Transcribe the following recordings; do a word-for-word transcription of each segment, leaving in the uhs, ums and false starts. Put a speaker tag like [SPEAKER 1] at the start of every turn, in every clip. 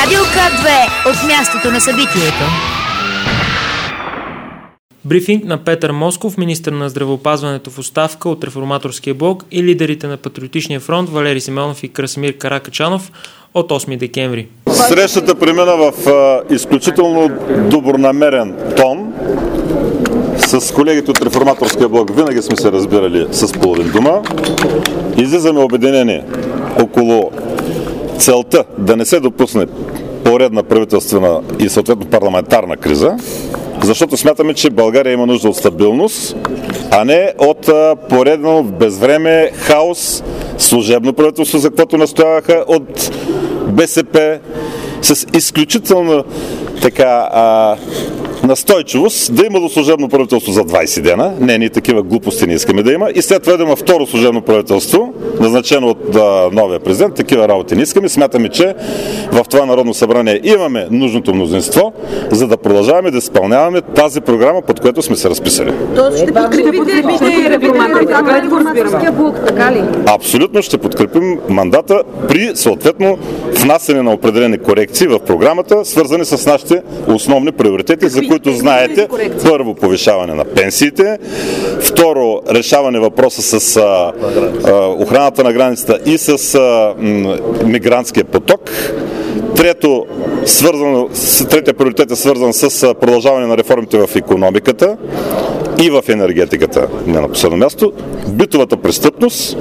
[SPEAKER 1] Радио К две от мястото на събитието.
[SPEAKER 2] Брифинг на Петър Москов, министър на здравеопазването в оставка от Реформаторския блок, и лидерите на Патриотичния фронт Валери Симеонов и Красимир Каракачанов от осми декември.
[SPEAKER 3] Срещата премина в а, изключително добронамерен тон. С колегите от Реформаторския блок винаги сме се разбирали с половин дума. Излизаме обединени около целта да не се допусне поредна правителствена и съответно парламентарна криза, защото смятаме, че България има нужда от стабилност, а не от поредно безвреме, хаос, служебно правителство, за което настояваха от БСП, с изключително така а, настойчивост да имало служебно правителство за двайсет дена. Не, ние такива глупости не искаме да има. И след това да има второ служебно правителство, назначено от а, новия президент. Такива работи не искаме. Смятаме, че в това Народно събрание имаме нужното мнозинство, за да продължаваме да изпълняваме тази програма, под която сме се разписали.
[SPEAKER 4] Тоест ще подкрепите Реформаторския блок, така ли?
[SPEAKER 3] Абсолютно ще подкрепим мандата при съответно внасяне на определени корекции в програмата, свързани с нашите основни приоритети, за които знаете: първо, повишаване на пенсиите; второ, решаване въпроса с а, а, охраната на границата и с а, м, мигрантския поток; трето, свързано, третия приоритет е свързан с продължаване на реформите в икономиката и в енергетиката, не на последно място, битовата престъпност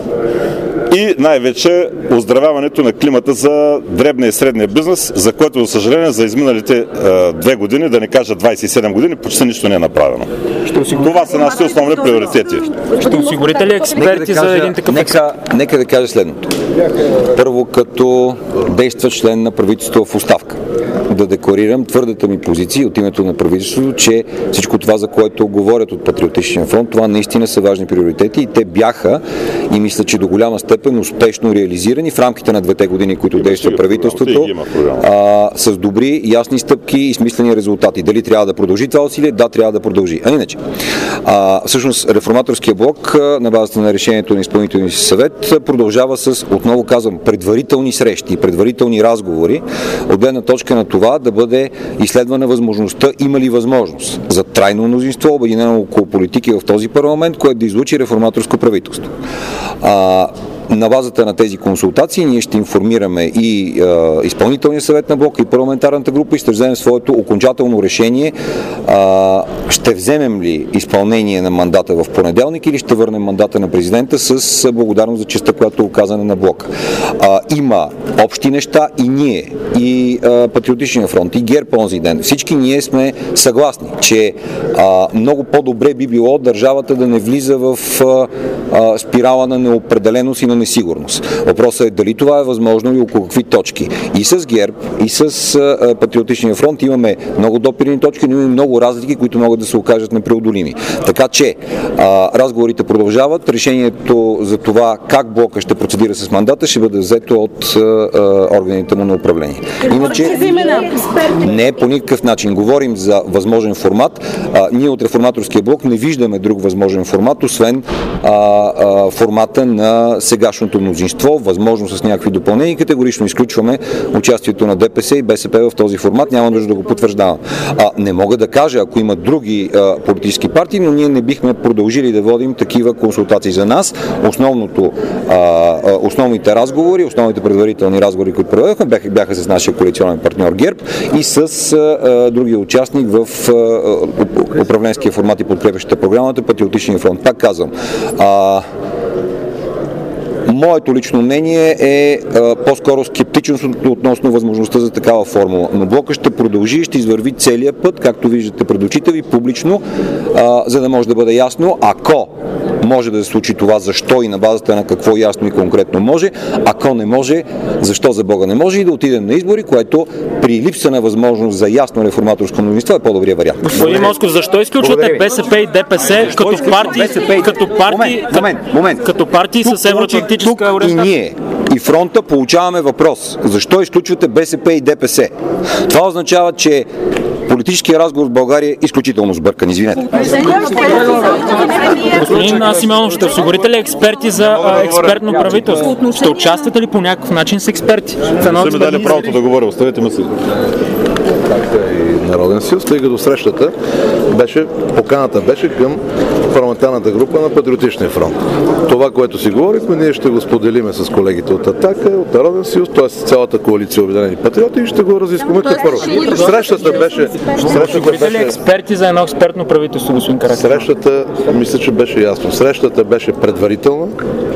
[SPEAKER 3] и най-вече оздравяването на климата за дребния и средния бизнес, за което, за съжаление, за изминалите е, две години, да не кажа двайсет и седем години, почти нищо не е направено. Това са нашите основни приоритети.
[SPEAKER 2] Ще осигурите ли експерти
[SPEAKER 5] да кажа,
[SPEAKER 2] за един такъв
[SPEAKER 5] нека, нека да кажа следното. Първо, като действа член на правителство в оставка, да декларирам твърдата ми позиция от името на правителството, че всичко това, за което говорят от Патриотичния фронт, това наистина са важни приоритети и те бяха, и мисля, че до голяма степен успешно реализирани в рамките на двете години, които действа правителството, а, с добри, ясни стъпки и смислени резултати. Дали трябва да продължи това усилие? Да, трябва да продължи. А иначе, а, всъщност Реформаторския блок на базата на решението на изпълнителния си съвет продължава с, отново казвам, предварителни срещи, предварителни разговори, от гледна точка на това да бъде изследвана възможността, има ли възможност за трайно мнозинство, обединено около политики в този парламент, което да излучи реформаторско правителство. А, на базата на тези консултации ние ще информираме и а, изпълнителния съвет на блока, и парламентарната група, и ще вземем своето окончателно решение. А, ще вземем ли изпълнение на мандата в понеделник или ще върнем мандата на президента с благодарност за честта, която е оказана на блока. А, има общи неща и ние, и а, Патриотичния фронт, и ГЕРБ онзи ден. Всички ние сме съгласни, че а, много по-добре би било държавата да не влиза в а, а, спирала на неопределеност и на несигурност. Въпросът е дали това е възможно и около какви точки. И с ГЕРБ, и с а, Патриотичния фронт имаме много допирни точки, но имаме много разлики, които могат да се окажат непреодолими. Така че а, разговорите продължават. Решението за това как блока ще процедира с мандата ще бъде взето от а, а, органите му на управление. Иначе не по никакъв начин. Говорим за възможен формат. А, ние от Реформаторския блок не виждаме друг възможен формат, освен а, а, формата на сегашното мнозинство, възможно с някакви допълнения, и категорично изключваме участието на ДПС и БСП в този формат. Няма нужда да го потвърждавам. А, не мога да кажа, ако има други а, политически партии, но ние не бихме продължили да водим такива консултации. За нас основното, а, основните разговори, основните предварителни разговори, които проведохме, бяха, бяха с нашия коалиционен партньор ГЕРБ и с а, другия участник в а, управленския формат и подкрепящата програмата Патриотичния фронт. Пак казвам, а, моето лично мнение е а, по-скоро скептично относно възможността за такава формула. Но блока ще продължи и ще извърви целия път, както виждате пред очите ви, публично, а, за да може да бъде ясно, ако може да се случи това, защо и на базата на какво ясно и конкретно може, ако не може, защо за Бога не може, и да отидем на избори, което при липса на възможност за ясно реформаторско мнозинство е по-добрия вариант.
[SPEAKER 2] Господин Москов, защо изключвате БСП и ДПС като партии, като партии,
[SPEAKER 5] момент, момент.
[SPEAKER 2] като партии с евроатлантическа ориентация?
[SPEAKER 5] И ние, и фронта получаваме въпрос. Защо изключвате БСП и ДПС? Това означава, че Политическия разговор в България е изключително сбъркан, извинете.
[SPEAKER 2] Господин Симеонов, ще осигурите ли експерти за а, експертно правителство? Ще участвате ли по някакъв начин с експерти?
[SPEAKER 3] Не са ми дали правото да говоря, оставете ме си.
[SPEAKER 6] Както и Народен съюз, тъй като срещата беше, поканата беше към парламентарната група на Патриотичния фронт. Това, което си говорихме, ние ще го споделиме с колегите от Атака, от Народен съюз, т.е. цялата коалиция Обединени патриоти и ще го разискваме първо. Срещата беше... Срещата беше...
[SPEAKER 2] експерти за едно експертно правителство, господин Каракачанов?
[SPEAKER 6] Срещата, мисля, че беше ясно. Срещата беше предварителна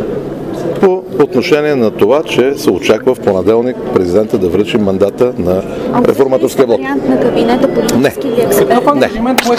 [SPEAKER 6] по отношение на това, че се очаква в понеделник президента да връчи мандата на реформаторския блок.
[SPEAKER 7] На кабинета политически или експерт?
[SPEAKER 6] Не.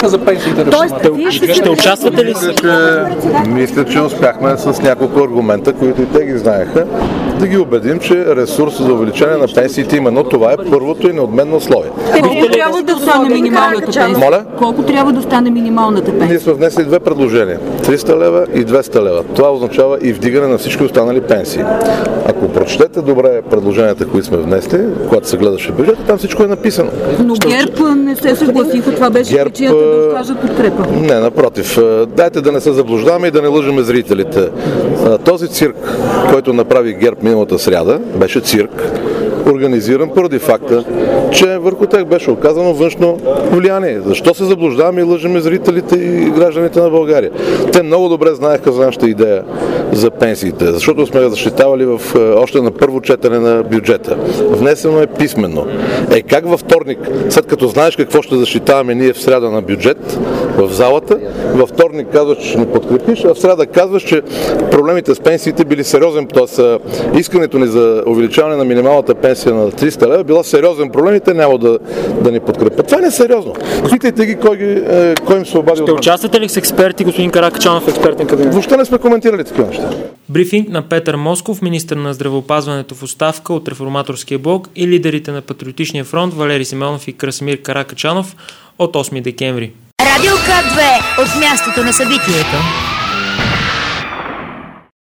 [SPEAKER 2] Ще, ще участвате ли?
[SPEAKER 6] Мисля, че, мисля, че успяхме с няколко аргумента, които и те ги знаеха, да ги убедим, че ресурс за увеличение на пенсиите именно това е първото и неотменно условие.
[SPEAKER 4] Колко трябва да остане минималната пенсия?
[SPEAKER 6] Моля?
[SPEAKER 4] Колко трябва да остане минималната пенсия?
[SPEAKER 6] Ние сме внесли две предложения. триста лева и двеста лева. Това означава и вдигане на всички останали пенсии. Ако прочетете добре предложенията, които сме внесли, когато се гледаше бюджета, там всичко е написано.
[SPEAKER 4] Но ГЕРБ не се съгласиха, това беше
[SPEAKER 6] ГЕРБ,
[SPEAKER 4] причината да откажат подкрепа.
[SPEAKER 6] Не, напротив. Дайте да не се заблуждаваме и да не лъжеме зрителите. Този цирк, който направи ГЕРБ миналата сряда, беше цирк, организиран поради факта, че върху тях беше оказано външно влияние. Защо се заблуждаваме и лъжеме зрителите и гражданите на България? Те много добре знаеха за нашата идея за пенсиите, защото сме я защитавали в, още на първо четене на бюджета. Внесено е писменно. Е, как във вторник, след като знаеш какво ще защитаваме ние в сряда на бюджет в залата, във вторник казваш, че ще не подкрепиш, а в сряда казваш, че проблемите с пенсиите били сериозен, т.е. искането ни за увеличаване на минималната пенсия на триста лева била сериозен проблем и те няма да, да ни подкрепят. Това не е сериозно. Питайте ги кой, ги, кой им се обади.
[SPEAKER 2] Ще участвате ли с експерти, господин Каракачанов, в експертен кабинет?
[SPEAKER 6] Въобще не сме коментирали такива неща.
[SPEAKER 2] Брифинг на Петър Москов, министър на здравеопазването в оставка от Реформаторския блок, и лидерите на Патриотичния фронт Валери Симеонов и Красимир Каракачанов от осми декември.
[SPEAKER 1] Радио К две от мястото на събитието.